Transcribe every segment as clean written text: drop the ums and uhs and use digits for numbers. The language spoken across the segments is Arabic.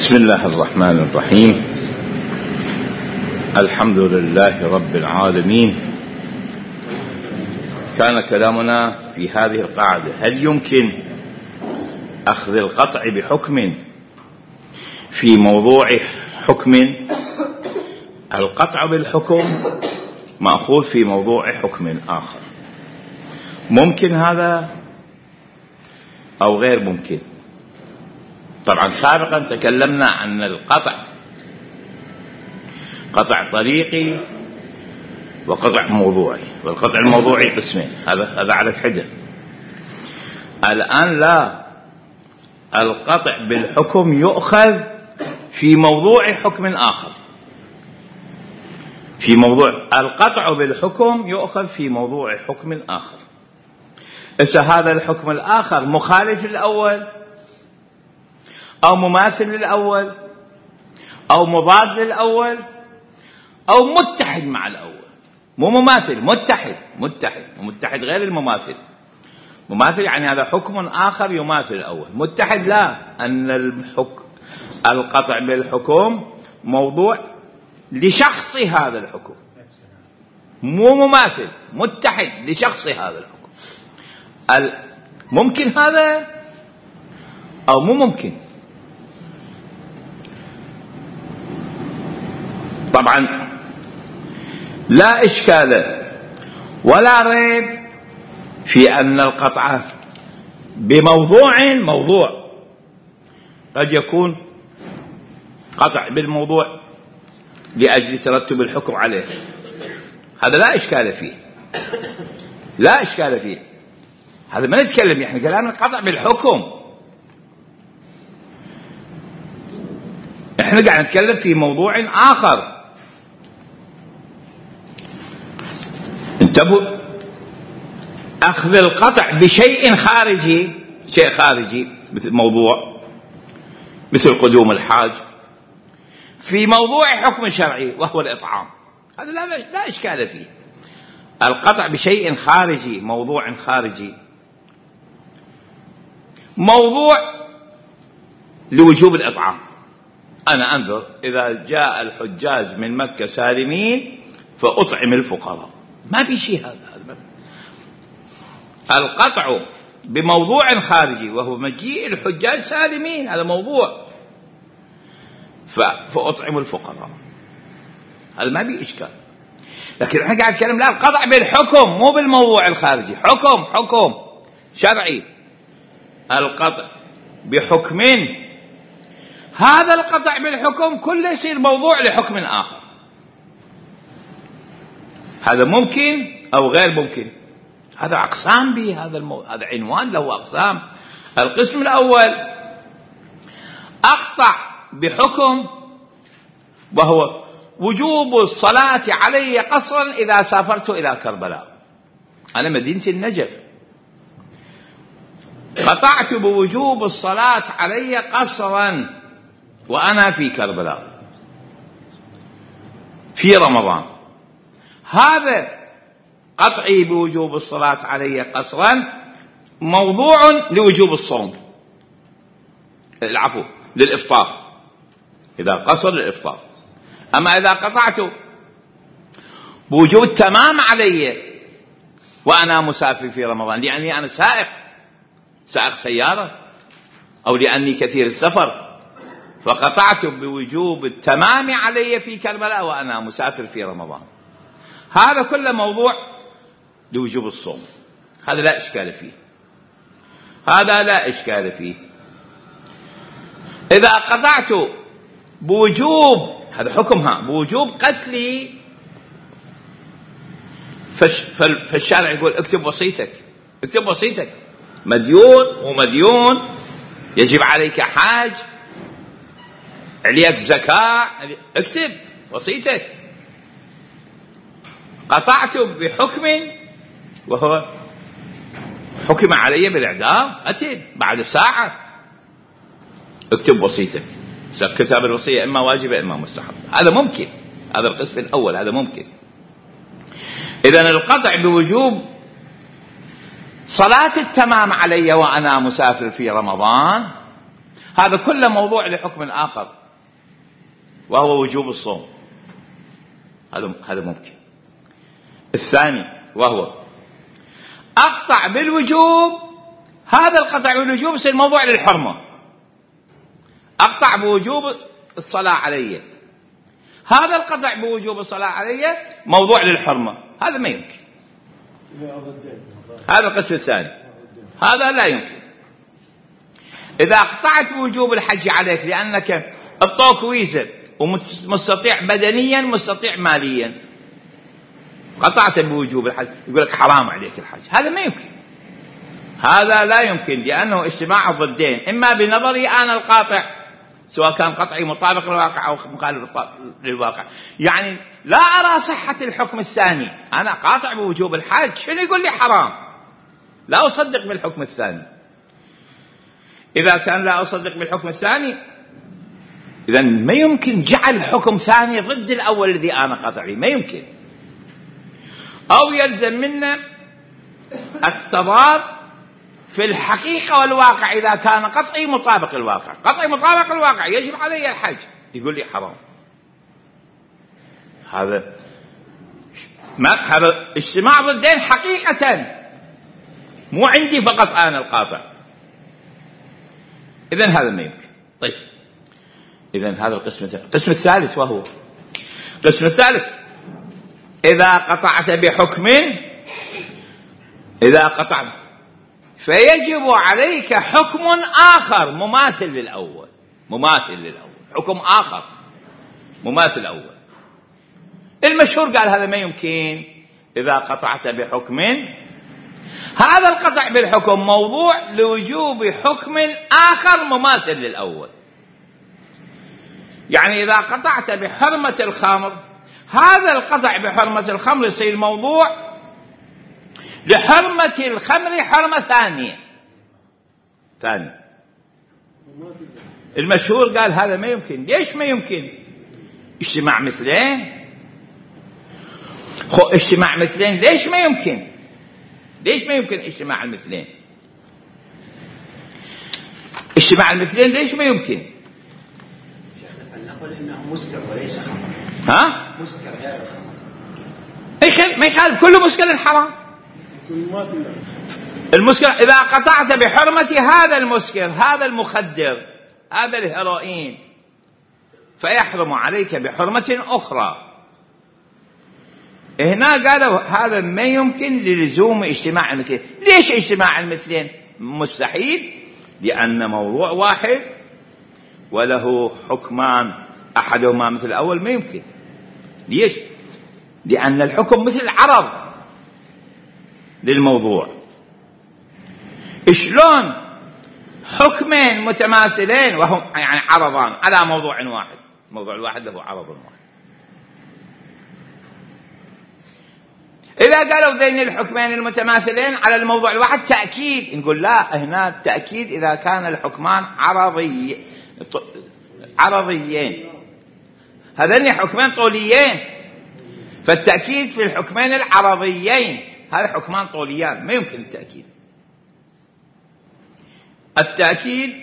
بسم الله الرحمن الرحيم. الحمد لله رب العالمين. كان كلامنا في هذه القاعدة: هل يمكن أخذ القطع بحكم في موضوع حكم؟ القطع بالحكم مأخوذ في موضوع حكم آخر. ممكن هذا أو غير ممكن؟ طبعا سابقا تكلمنا عن القطع قطع طريقي وقطع موضوعي، والقطع الموضوعي قسمين، هذا على الحدة. الآن لا، القطع بالحكم يؤخذ في موضوع حكم آخر. في موضوع القطع بالحكم يؤخذ في موضوع حكم آخر. إذا هذا الحكم الآخر مخالف للأول أو مماثل للأول أو مضاد للأول أو متحد مع الأول، مو مماثل، متحد غير المماثل. مماثل يعني هذا حكم آخر يماثل الأول. متحد لا، أن القطع بالحكم موضوع لشخص هذا الحكم، مو مماثل، متحد لشخص هذا الحكم. ممكن هذا أو مو ممكن؟ طبعا لا إشكال ولا ريب في أن القطع بموضوع قد يكون قطع بالموضوع لأجل ترتب الحكم عليه، هذا لا إشكال فيه، لا إشكال فيه. هذا ما نتكلم، يعني كلامنا قطع بالحكم، احنا قاعد نتكلم في موضوع آخر. انتبهوا، أخذ القطع بشيء خارجي، شيء خارجي مثل موضوع، مثل قدوم الحاج، في موضوع حكم شرعي وهو الإطعام، هذا لا إشكال فيه. القطع بشيء خارجي، موضوع خارجي، موضوع لوجوب الإطعام. أنا أنظر إذا جاء الحجاج من مكة سالمين فأطعم الفقراء، ما في شيء هذا. القطع بموضوع خارجي وهو مجيء الحجاج سالمين، هذا موضوع، فأطعم الفقراء، هذا ما في إشكال. لكن احنا قاعد نتكلم لا، القطع بالحكم مو بالموضوع الخارجي، حكم شرعي. القطع بحكم، هذا القطع بالحكم كله يصير موضوع لحكم آخر. هذا ممكن أو غير ممكن، هذا أقسام به، هذا عنوان له أقسام. القسم الأول أقطع بحكم وهو وجوب الصلاة علي قصرا إذا سافرت إلى كربلاء. أنا مدينة النجف، قطعت بوجوب الصلاة علي قصرا وأنا في كربلاء في رمضان. هذا قطعي بوجوب الصلاة علي قصرا موضوع لوجوب الصوم، العفو، للإفطار، إذا قصر للإفطار. أما إذا قطعت بوجوب التمام علي وأنا مسافر في رمضان، لأني أنا سائق سيارة أو لأني كثير السفر، فقطعت بوجوب التمام علي في كربلاء وأنا مسافر في رمضان، هذا كله موضوع لوجوب الصوم، هذا لا إشكال فيه، هذا لا إشكال فيه. إذا قطعت بوجوب، هذا حكمها بوجوب قتلي، فالشارع يقول اكتب وصيتك، مديون ومديون، يجب عليك حاج، عليك زكاة، اكتب وصيتك. قطعت بحكم وهو حكم علي بالإعدام، أتي بعد ساعة اكتب وصيتك. كتاب الوصية إما واجبة إما مستحب، هذا ممكن، هذا القسم الأول، هذا ممكن. إذن القطع بوجوب صلاة التمام علي وأنا مسافر في رمضان هذا كله موضوع لحكم آخر وهو وجوب الصوم. هذا ممكن. الثاني وهو أقطع بالوجوب، هذا القطع بالوجوب يصير موضوع للحرمة. أقطع بوجوب الصلاة علي، هذا القطع بوجوب الصلاة علي موضوع للحرمة. هذا ما يمكن. هذا القسم الثاني، هذا لا يمكن. إذا قطعت بوجوب الحج عليك لأنك الطوك ويزر ومستطيع بدنيا مستطيع ماليا، قطعت بوجوب الحج، يقول لك حرام عليك الحج. هذا ما يمكن، هذا لا يمكن، لأنه اجتماع ضدين، إما بنظري أنا القاطع سواء كان قطعي مطابق للواقع أو مخالف للواقع. يعني لا أرى صحة الحكم الثاني، أنا قاطع بوجوب الحج، شنو يقول لي حرام؟ لا أصدق بالحكم الثاني. إذا كان لا أصدق بالحكم الثاني، إذا ما يمكن جعل حكم ثاني ضد الأول الذي أنا قاطع به، ما يمكن. أو يلزم منا التضاد في الحقيقة والواقع. إذا كان قطعي مطابق الواقع، قطعي مطابق الواقع يجب علي الحج، يقول لي حرام. هذا اجتماع ضدين حقيقة، مو عندي فقط أنا القاطع. إذن هذا ما يمكن. طيب، إذن هذا القسم الثالث وهو القسم الثالث: إذا قطعت بحكم، إذا قطعت فيجب عليك حكم آخر مماثل للأول، حكم آخر مماثل الأول. المشهور قال هذا ما يمكن. إذا قطعت بحكم، هذا القطع بالحكم موضوع لوجوب حكم آخر مماثل للأول. يعني إذا قطعت بحرمة الخمر، هذا القطع بحرمة الخمر يصير موضوع لحرمة الخمر حرمة ثانية. المشهور قال هذا ما يمكن. ليش ما يمكن؟ اجتماع مثلين. اجتماع مثلين ليش ما يمكن؟ ليش ما يمكن اجتماع المثلين؟ اجتماع المثلين ليش ما يمكن؟ نقول إنه مسكر وليس خمر. ها؟ مسكر غير الخمر. ما يخالف، كل مسكر حرام. المسكر إذا قطعت بحرمة هذا المسكر، هذا المخدر، هذا الهيروين، فيحرم عليك بحرمة أخرى. هنا قالوا هذا ما يمكن للزوم اجتماع المثلين. ليش اجتماع المثلين مستحيل؟ لأن موضوع واحد وله حكمان، أحدهما مثل الأول، ما يمكن. ليش؟ لأن الحكم مثل عرض للموضوع. شلون حكمين متماثلين وهم يعني عرضان على موضوع واحد، الموضوع الواحد له عرض واحد؟ إذا قالوا ذين الحكمين المتماثلين على الموضوع الواحد تأكيد، نقول لا، هنا التأكيد إذا كان الحكمان عرضيين، هذين حكمان طوليين، فالتأكيد في الحكمين العرضيين، هذا حكمان طوليان، ما يمكن التأكيد. التأكيد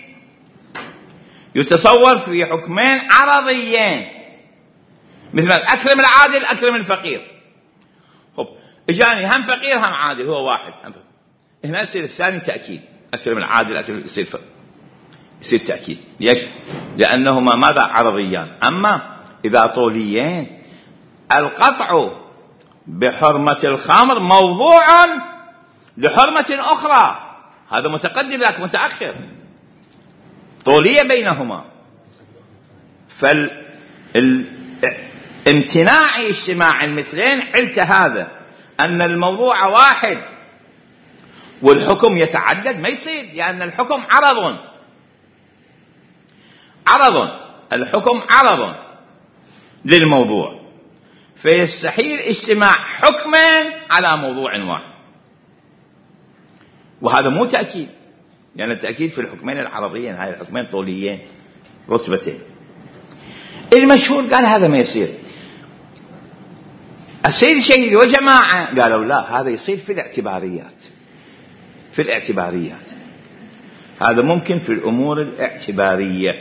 يتصور في حكمين عرضيين، مثل أكرم العادل أكرم الفقير. إجاني هم فقير هم عادل، هو واحد، هنا يصير الثاني تأكيد، أكرم العادل أكرم يصير تأكيد. ليش؟ لأنهما ماذا؟ عرضيان. أما إذا طوليين، القطع بحرمة الخمر موضوع لحرمة أخرى، هذا متقدم ذاك متأخر، طولية بينهما. فالامتناع اجتماع المثلين علت هذا، أن الموضوع واحد والحكم يتعدد، ما يصير، لأن الحكم الحكم عرض للموضوع، فيستحيل اجتماع حكمين على موضوع واحد. وهذا مو تأكيد، لأن التأكيد في الحكمين العرضيين، هاي الحكمين طوليين رتبتين. المشهور قال هذا ما يصير. السيد الشهيد وجماعة قالوا لا، هذا يصير في الاعتباريات. هذا ممكن في الأمور الاعتبارية،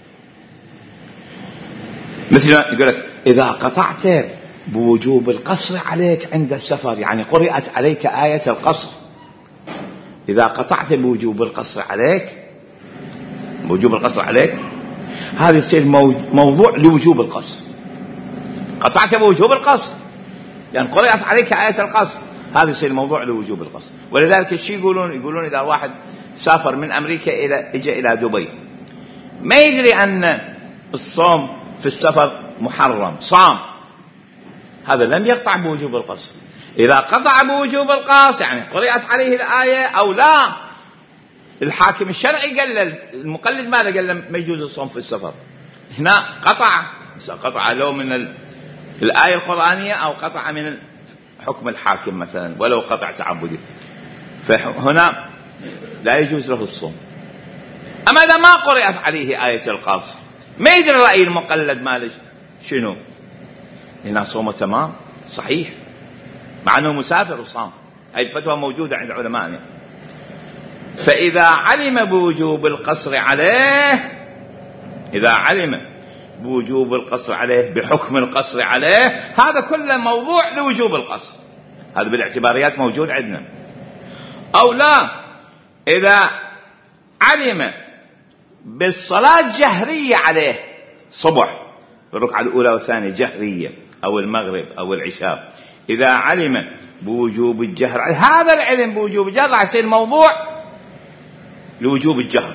مثل ما يقول لك إذا قطعت بوجوب القصر عليك عند السفر، يعني قرأت عليك آية القصر، إذا قطعت بوجوب القصر عليك، بوجوب القصر عليك، هذا يصير موضوع لوجوب القصر. قطعت بوجوب القصر يعني قرأت عليك آية القصر، هذا يصير موضوع لوجوب القصر. ولذلك الشيء يقولون إذا واحد سافر من أمريكا إجا إلى دبي ما يدري أن الصوم في السفر محرم، صام، هذا لم يقطع بوجوب القصر. إذا قطع بوجوب القصر يعني قرأت عليه الآية أو لا، الحاكم الشرعي قال له، المقلد ماذا قال له؟ ما يجوز الصوم في السفر. هنا قطع لو من الآية القرآنية أو قطع من حكم الحاكم مثلا، ولو قطع تعبدي، فهنا لا يجوز له الصوم. أما إذا ما قرأت عليه آية القصر ما يدري رأي المقلد مالك شنو، هنا صومه تمام صحيح مع أنه مسافر وصام. هذه الفتوى موجودة عند علمائنا. فإذا علم بوجوب القصر عليه، إذا علم بوجوب القصر عليه بحكم القصر عليه، هذا كله موضوع لوجوب القصر، هذا بالاعتباريات موجود عندنا. أو لا، إذا علم بالصلاة جهرية عليه، صبح الركعة الأولى والثانية جهرية، أو المغرب أو العشاء، إذا علم بوجوب الجهر، هذا العلم بوجوب الجهر راح يصير موضوع لوجوب الجهر.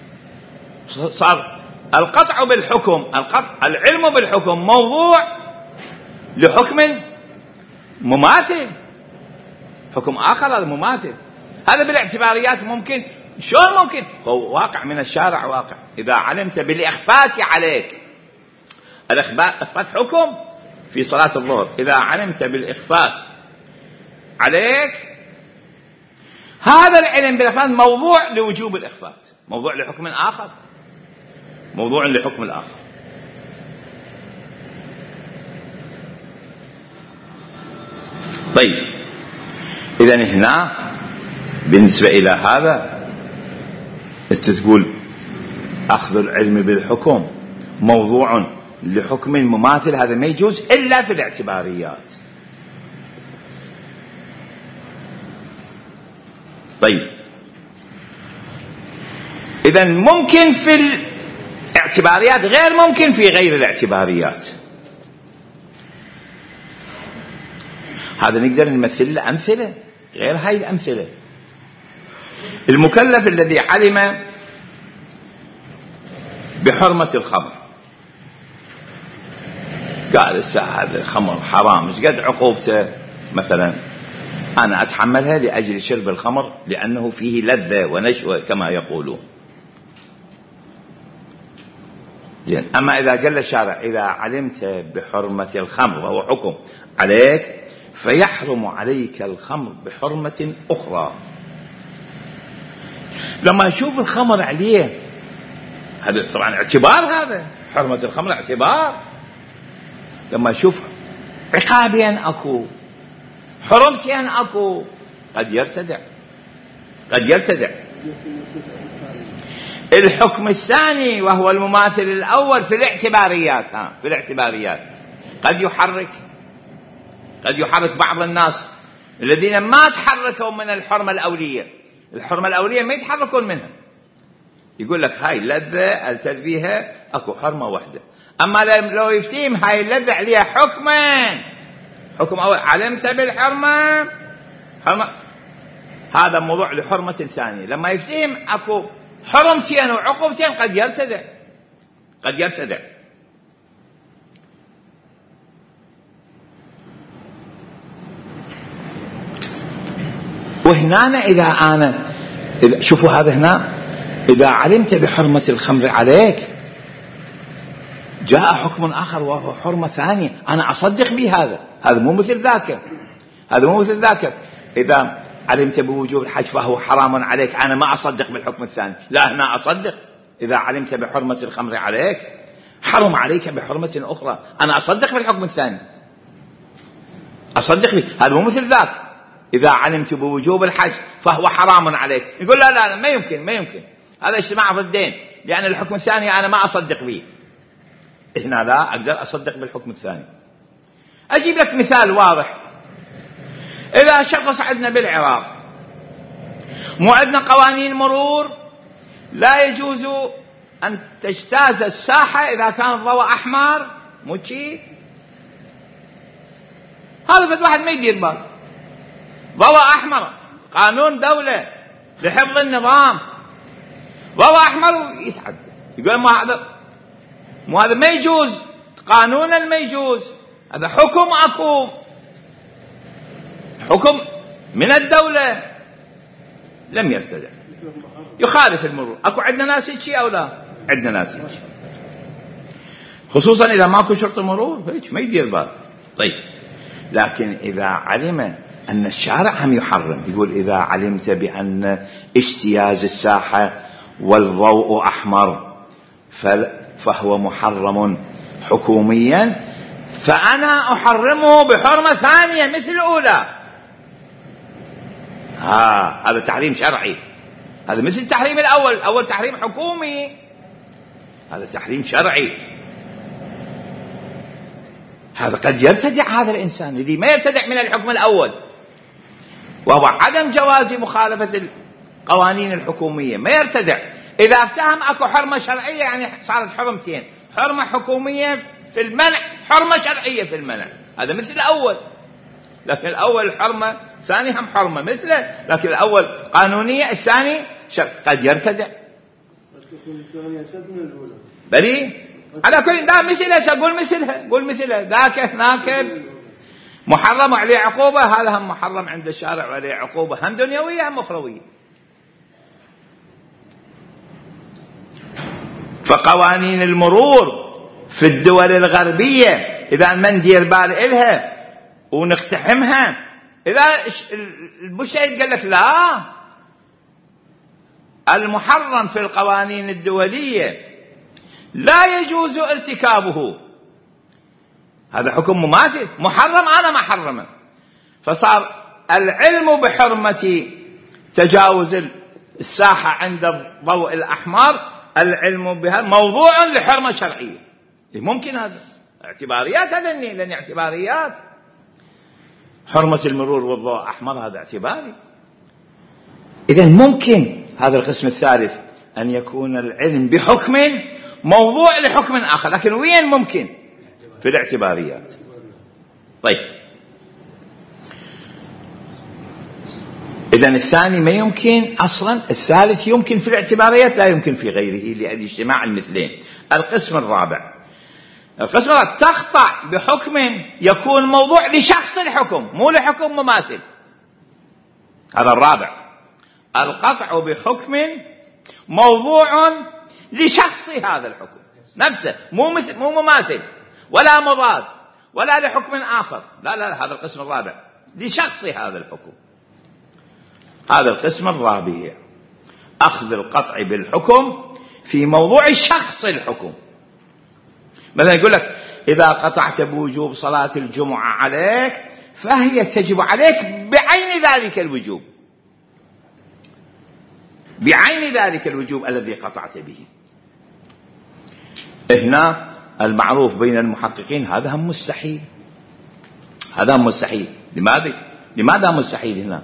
صار القطع بالحكم، العلم بالحكم موضوع لحكم مماثل، حكم آخر هذا مماثل. هذا بالاعتباريات ممكن. شلون ممكن؟ هو واقع من الشارع، واقع. إذا علمت بالإخفاء عليك، الإخفاء حكم في صلاة الظهر، إذا علمت بالإخفاء عليك، هذا العلم بالإخفاء موضوع لوجوب الإخفاء، موضوع لحكم آخر، موضوع لحكم الآخر. طيب، إذن هنا بالنسبة إلى هذا أنت تقول أخذ العلم بالحكم موضوع لحكم مماثل، هذا ما يجوز إلا في الاعتباريات. طيب، إذن ممكن في الاعتباريات غير ممكن في غير الاعتباريات. هذا نقدر نمثل له أمثلة غير هاي الأمثلة. المكلف الذي علم بحرمة الخمر، قال الساعة هذا الخمر حرام، مش قد عقوبته؟ مثلا أنا أتحملها لأجل شرب الخمر لأنه فيه لذة ونشوة كما يقولون. زين. أما إذا قال الشارع إذا علمت بحرمة الخمر وهو حكم عليك، فيحرم عليك الخمر بحرمة أخرى. لما يشوف الخمر عليه، هذا طبعا اعتبار، هذا حرمة الخمر اعتبار. لما يشوف عقابين أكو، حرمتين أكو، قد يرتدع. الحكم الثاني وهو المماثل الأول في الاعتباريات، في الاعتباريات قد يحرك بعض الناس الذين ما تحركوا من الحرمة الأولية. الحرمة الأولية ما يتحركون منها، يقول لك هاي اللذة التذ بيها أكو حرمة واحدة. أما لو يفتيم هاي اللذة عليها حكمان، حكم أول علمت بالحرمة، هذا موضوع لحرمة ثانية. لما يفتيم أكو حرمتين وعقوبتين قد يرتدع. وهنا إذا شوفوا هذا هنا، إذا علمت بحرمة الخمر عليك، جاء حكم آخر وهو حرمة ثانية، أنا أصدق به. هذا مو مثل ذاك. إذا علمت بوجوب الحج فهو حرام عليك، أنا ما أصدق بالحكم الثاني. لا، هنا أصدق. إذا علمت بحرمة الخمر عليك حرم عليك بحرمة أخرى، أنا أصدق بالحكم الثاني، أصدق به. هذا مو مثل ذاك. إذا علمت بوجوب الحج فهو حرام عليك، يقول لا ما يمكن. هذا اجتماع ضدين، لأن الحكم الثاني أنا ما أصدق به، هنا لا أقدر أصدق بالحكم الثاني. أجيب لك مثال واضح. إذا شخص عندنا بالعراق مو عندنا قوانين مرور، لا يجوز أن تجتاز الساحة إذا كان الضوء أحمر، مو شيء هذا بد واحد ما يدير بال. ضوء أحمر قانون دولة لحفظ النظام، ضوء أحمر يسعد يقول مو هذا ما يجوز، قانونا ما يجوز، هذا حكم أكو حكم من الدولة لم يرتدع، يخالف المرور. أكو عندنا ناس شيء أو لا؟ عندنا ناس شيء، خصوصا إذا ماكو شرطة مرور هيك ما يدير بال. طيب لكن إذا علم أن الشارع هم يحرم، يقول إذا علمت بأن اجتياز الساحة والضوء أحمر فهو محرم حكوميا، فأنا أحرمه بحرمة ثانية مثل الأولى. هذا تحريم شرعي، هذا مثل التحريم الأول تحريم حكومي، هذا تحريم شرعي. هذا قد يرتدع هذا الإنسان الذي ما يرتدع من الحكم الأول، وهو عدم جواز مخالفة القوانين الحكومية، ما يرتدع. إذا افتهم أكو حرمة شرعية يعني صارت حرمتين، حرمة حكومية في المنع، حرمة شرعية في المنع، هذا مثل الأول. لكن الأول حرمة، ثاني هم حرمة مثله، لكن الأول قانونية، الثاني شرع. قد يرتدع بلي على كل ده مثلها، قول مثلها ذاك هناك محرم عليه عقوبة، هذا هم محرم عند الشارع وعليه عقوبة هم دنيوية هم أخروية. فقوانين المرور في الدول الغربية إذا ما ندير بال إلها ونقتحمها، إذا البشايد قال لك لا، المحرم في القوانين الدولية لا يجوز ارتكابه، هذا حكم مماثل، محرم أنا ما حرمه، فصار العلم بحرمة تجاوز الساحة عند الضوء الأحمر، العلم بها موضوع لحرمة شرعية. ممكن هذا اعتباريات، هذا لأن اعتباريات حرمة المرور والضوء أحمر هذا اعتباري. إذن ممكن هذا القسم الثالث أن يكون العلم بحكم موضوع لحكم آخر، لكن وين ممكن؟ في الاعتباريات. طيب إذن الثاني ما يمكن أصلا، الثالث يمكن في الاعتباريات لا يمكن في غيره لأن اجتماع المثلين. القسم الرابع تقطع بحكم يكون موضوع لشخص الحكم مو لحكم مماثل، هذا الرابع. القطع بحكم موضوع لشخص هذا الحكم نفسه، مو مماثل ولا مضاد ولا لحكم آخر، لا هذا القسم الرابع لشخص هذا الحكم. هذا القسم الرابع أخذ القطع بالحكم في موضوع شخص الحكم. مثلا يقول لك إذا قطعت بوجوب صلاة الجمعة عليك فهي تجب عليك بعين ذلك الوجوب، بعين ذلك الوجوب الذي قطعت به. هنا المعروف بين المحققين هذا هم مستحيل، هذا هم مستحيل. لماذا مستحيل؟ هنا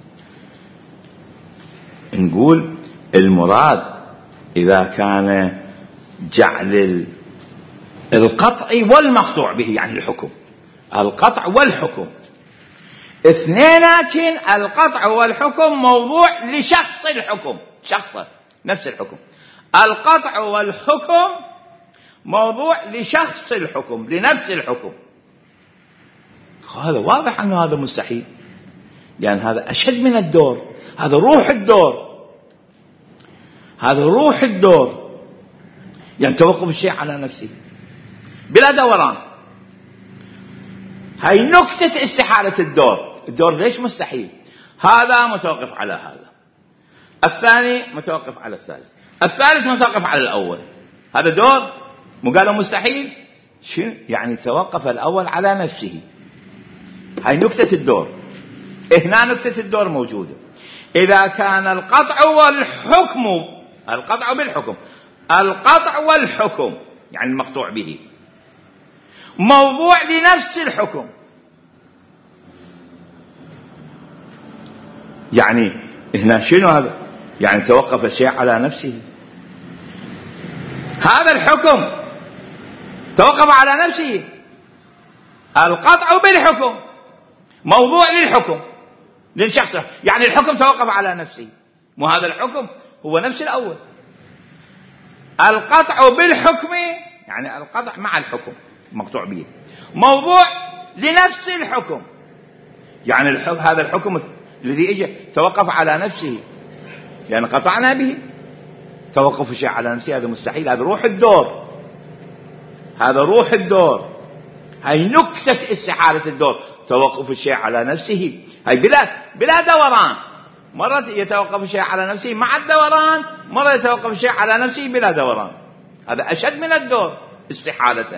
نقول المراد إذا كان جعل القطع والمقطوع به يعني الحكم، القطع والحكم اثنيناتين، القطع والحكم موضوع لشخص الحكم، شخصه نفس الحكم، القطع والحكم موضوع لشخص الحكم لنفس الحكم. هذا واضح أنه هذا مستحيل، لأن هذا أشد من الدور، هذا روح الدور، هذا روح الدور، يعني توقف الشيء على نفسه بلا دوران. هاي نكتة استحالة الدور ليش مستحيل؟ هذا متوقف على هذا، الثاني متوقف على الثالث، الثالث متوقف على الأول، هذا دور مو قالوا مستحيل؟ شو يعني؟ توقف الأول على نفسه. هاي نكتة الدور، هنا نكتة الدور موجودة. إذا كان القطع والحكم القطع بالحكم. القطع والحكم يعني المقطوع به موضوع لنفس الحكم. يعني هنا شنو هذا؟ يعني توقف الشيء على نفسه. هذا الحكم توقف على نفسه. القطع بالحكم موضوع للحكم للشخص، يعني الحكم توقف على نفسه، وهذا الحكم هو نفس الأول. القطع بالحكم يعني القطع مع الحكم مقطوع به موضوع لنفس الحكم، يعني هذا الحكم الذي اجى توقف على نفسه لأن قطعنا به. توقف الشيء على نفسه هذا مستحيل، هذا روح الدور، هذا روح الدور، هاي نكتة استحالة الدور. توقف الشيء على نفسه هاي بلا دوران. مرة يتوقف الشيء على نفسه مع الدوران، مرة يتوقف الشيء على نفسه بلا دوران. هذا أشد من الدور استحالة.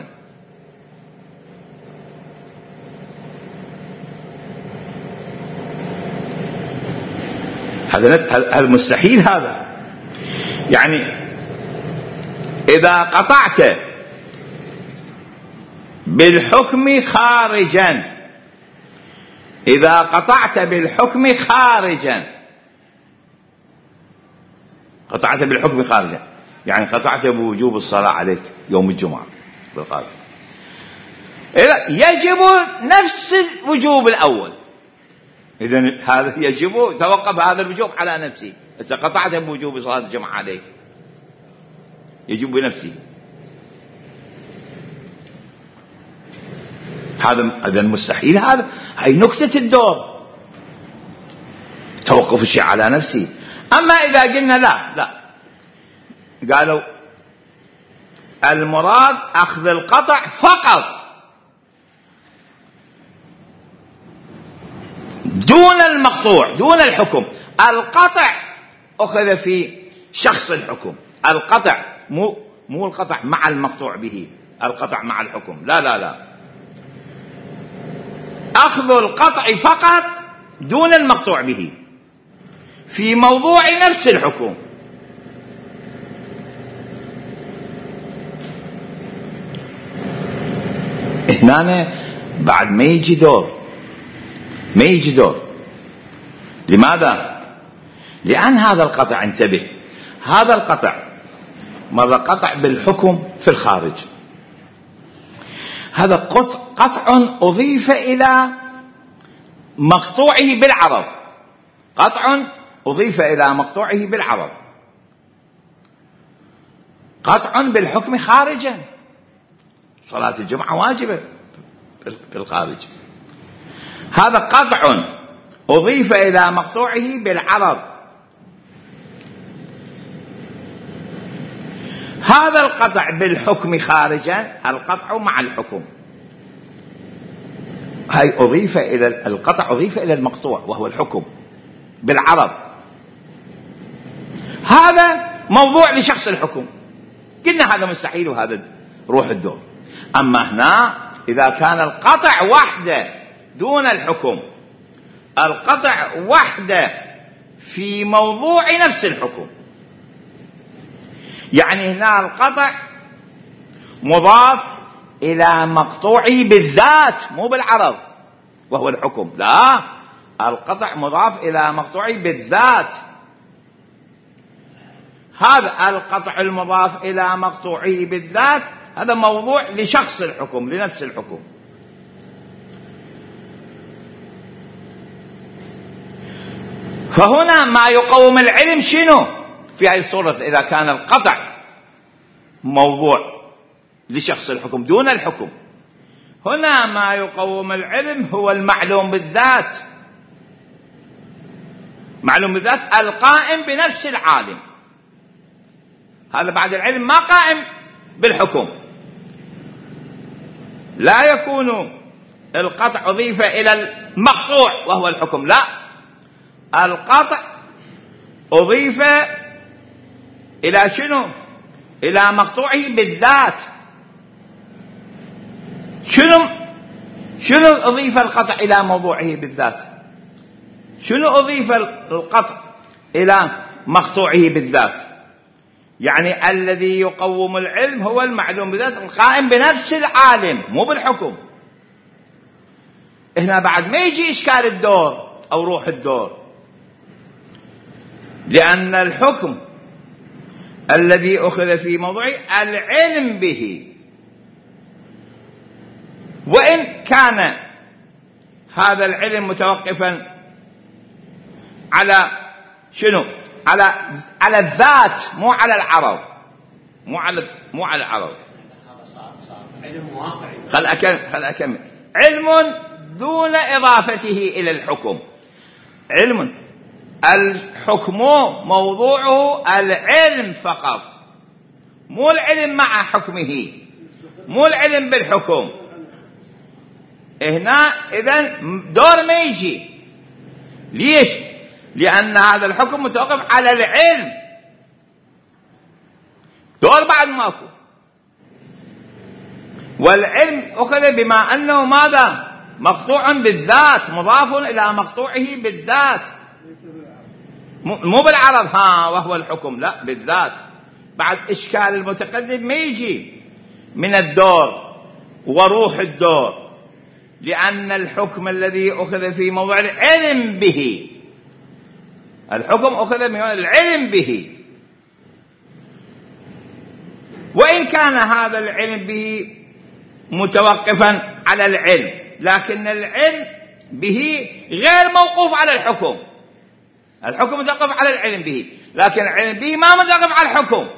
هذا مستحيل. هذا يعني إذا قطعت بالحكم خارجا، إذا قطعت بالحكم خارجا، قطعت بالحكم خارجا يعني قطعت بوجوب الصلاة عليك يوم الجمعة بالخارج، يجب نفس الوجوب الأول. إذن هذا يجب توقف هذا الوجوب على نفسه. إذا قطعت بوجوب صلاة الجمعة عليك يجب بنفسه. هذا المستحيل. هاي نكتة الدور، توقف الشيء على نفسه. أما إذا قلنا لا قالوا المراد أخذ القطع فقط دون المقطوع دون الحكم. القطع أخذ في شخص الحكم، القطع مو القطع مع المقطوع به، القطع مع الحكم. لا أخذ القطع فقط دون المقطوع به في موضوع نفس الحكم. هنا بعد ما يجي دور. لماذا؟ لأن هذا القطع، انتبه، هذا القطع مرة قطع بالحكم في الخارج، هذا قطع أضيف إلى مقطوعه بالعرض، قطع أضيف إلى مقطوعه بالعرض، قطع بالحكم خارجا. صلاة الجمعة واجبة في الخارج، هذا قطع أضيف إلى مقطوعه بالعرض. هذا القطع بالحكم خارجا، القطع مع الحكم، هاي أضيف إلى القطع، أضيف إلى المقطوع وهو الحكم بالعرض. هذا موضوع لشخص الحكم، قلنا هذا مستحيل وهذا روح الدور. أما هنا إذا كان القطع وحده دون الحكم، القطع وحده في موضوع نفس الحكم، يعني هنا القطع مضاف إلى مقطوعه بالذات مو بالعرض وهو الحكم، لا، القطع مضاف إلى مقطوعه بالذات. هذا القطع المضاف إلى مقطوعه بالذات هذا موضوع لشخص الحكم لنفس الحكم. فهنا ما يقوم العلم شنو في هذه الصورة؟ إذا كان القطع موضوع لشخص الحكم دون الحكم، هنا ما يقوم العلم هو المعلوم بالذات، معلوم بالذات القائم بنفس العالم. هذا بعد العلم ما قائم بالحكم، لا يكون القطع أضيف إلى المقطوع وهو الحكم، لا، القطع أضيف إلى شنو؟ إلى مقطوعه بالذات. شنو أضيف القطع إلى موضوعه بالذات؟ شنو أضيف القطع إلى مقطوعه بالذات؟ يعني الذي يقوم العلم هو المعلوم بذاته القائم بنفس العالم مو بالحكم. هنا بعد ما يجي إشكال الدور أو روح الدور، لأن الحكم الذي أخذ في موضوعه العلم به، وإن كان هذا العلم متوقفا على شنو؟ على الذات مو على العرض، مو على العرض. علم واقعي. خل أكمل. علم دون إضافته إلى الحكم. علم الحكم موضوعه العلم فقط، مو العلم مع حكمه، مو العلم بالحكم. هنا إذن دور ما يجي. ليش؟ لأن هذا الحكم متوقف على العلم، دور بعد ماكو. والعلم أخذ بما أنه ماذا؟ مقطوع بالذات، مضاف إلى مقطوعه بالذات، مو بالعرض وهو الحكم، لا بالذات. بعد إشكال المتقدم ما يجي من الدور وروح الدور، لأن الحكم الذي أخذ في موضوع العلم به، الحكم أخذ من العلم به، وإن كان هذا العلم به متوقفا على العلم، لكن العلم به غير موقوف على الحكم. الحكم متوقف على العلم به، لكن العلم به ما متوقف على الحكم.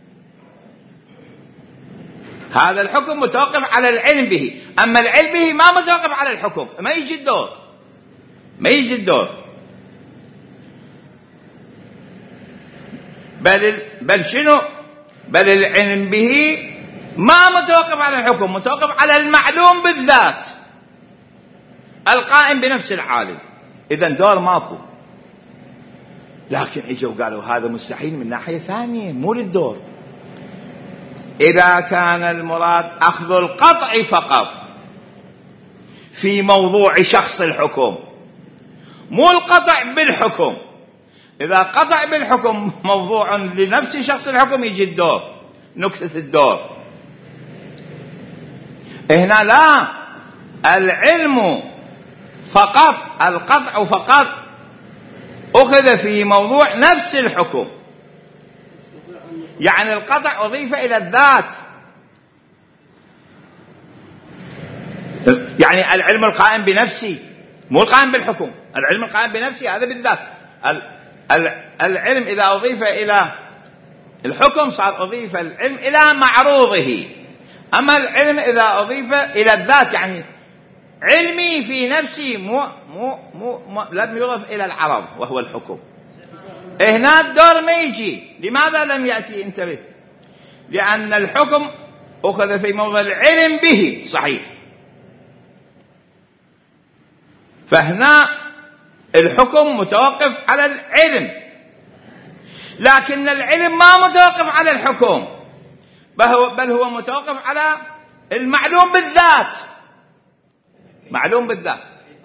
هذا الحكم متوقف على العلم به، أما العلم به ما متوقف على الحكم. ما يجي الدور. بل شنو؟ بل العلم به ما متوقف على الحكم، متوقف على المعلوم بالذات القائم بنفس العالم. إذن دور ماكو. لكن اجوا قالوا هذا مستحيل من ناحية ثانية، مو للدور. إذا كان المراد أخذ القطع فقط في موضوع شخص الحكم، مو القطع بالحكم. إذا قطع بالحكم موضوع لنفس شخص الحكم يجي الدور، نكتة الدور. هنا لا، العلم فقط، القطع فقط أخذ في موضوع نفس الحكم، يعني القطع أضيف إلى الذات. يعني العلم القائم بنفسي مو القائم بالحكم، العلم القائم بنفسي هذا بالذات. العلم إذا أضيف إلى الحكم صار أضيف العلم إلى معروضه. أما العلم إذا أضيف إلى الذات، يعني علمي في نفسي مو لم يضف إلى العرض وهو الحكم. هنا الدور ما يجي. لماذا لم يأتي؟ انتبه. لأن الحكم أخذ في موضع العلم به، صحيح. فهنا الحكم متوقف على العلم، لكن العلم ما متوقف على الحكم، بل هو متوقف على المعلوم بالذات. معلوم بالذات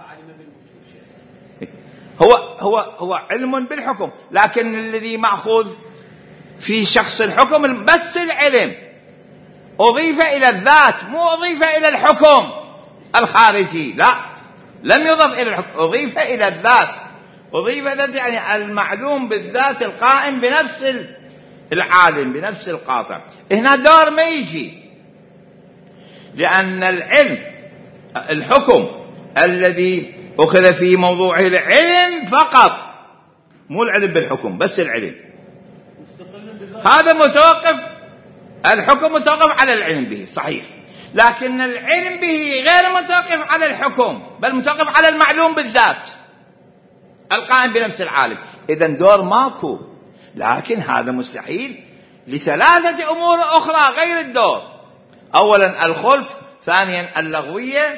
هو علم بالحكم، لكن الذي مأخوذ في شخص الحكم بس العلم أضيف إلى الذات، مو أضيف إلى الحكم الخارجي. لا، لم يضف إلى الحكم، أضيف إلى الذات. أضيف ذات يعني المعلوم بالذات القائم بنفس العالم، بنفس القاطع. هنا دور ما يجي، لأن العلم الحكم الذي أخذ في موضوع العلم فقط، مو العلم بالحكم، بس العلم هذا متوقف. الحكم متوقف على العلم به، صحيح، لكن العلم به غير متوقف على الحكم، بل متوقف على المعلوم بالذات القائم بنفس العالم. إذن دور ماكو. لكن هذا مستحيل لثلاثة أمور أخرى غير الدور. أولا الخلف، ثانيا اللغوية،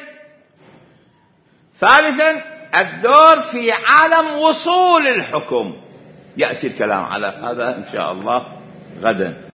ثالثا الدور في عالم وصول الحكم. يأتي الكلام على هذا إن شاء الله غدا.